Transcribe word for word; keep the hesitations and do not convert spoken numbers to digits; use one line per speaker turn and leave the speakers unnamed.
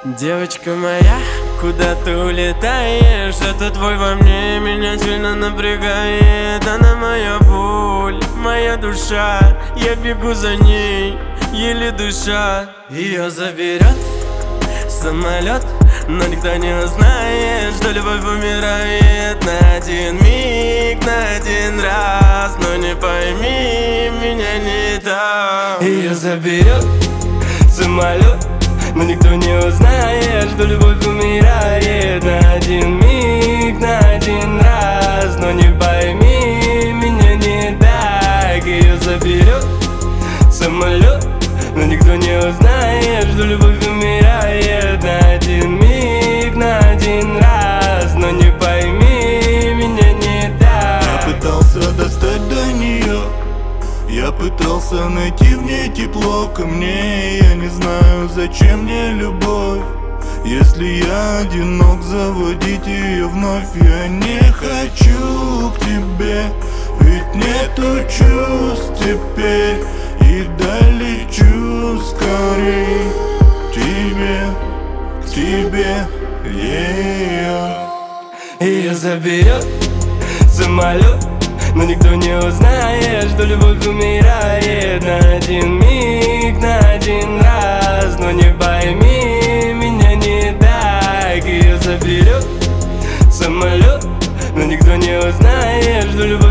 Девочка моя, куда ты улетаешь? Это твой во мне, меня сильно напрягает. Она моя боль, моя душа. Я бегу за ней, еле душа. Ее заберет самолет, но никто не узнает, что любовь умирает на один миг, на один раз. Но не пойми, меня не так. Ее заберет самолет, но никто не узнает, что любовь умирает на один миг, на один раз. Но не пойми, меня не так. Ее заберет самолет, но никто не узнает, что любовь умирает на один миг, на один раз. Но не пойми, меня не так.
Я пытался достать до нее, я пытался найти в ней тепло ко мне. Я не знаю, зачем мне любовь, если я одинок. Заводить ее вновь я не хочу к тебе, ведь нету чувств теперь. И долечу скорей к тебе, к тебе, yeah.
Ее заберет самолет, но никто не узнает, что любовь умирает на один миг, на один раз. Но не пойми, меня не так. Ее заберет самолет, но никто не узнает, что любовь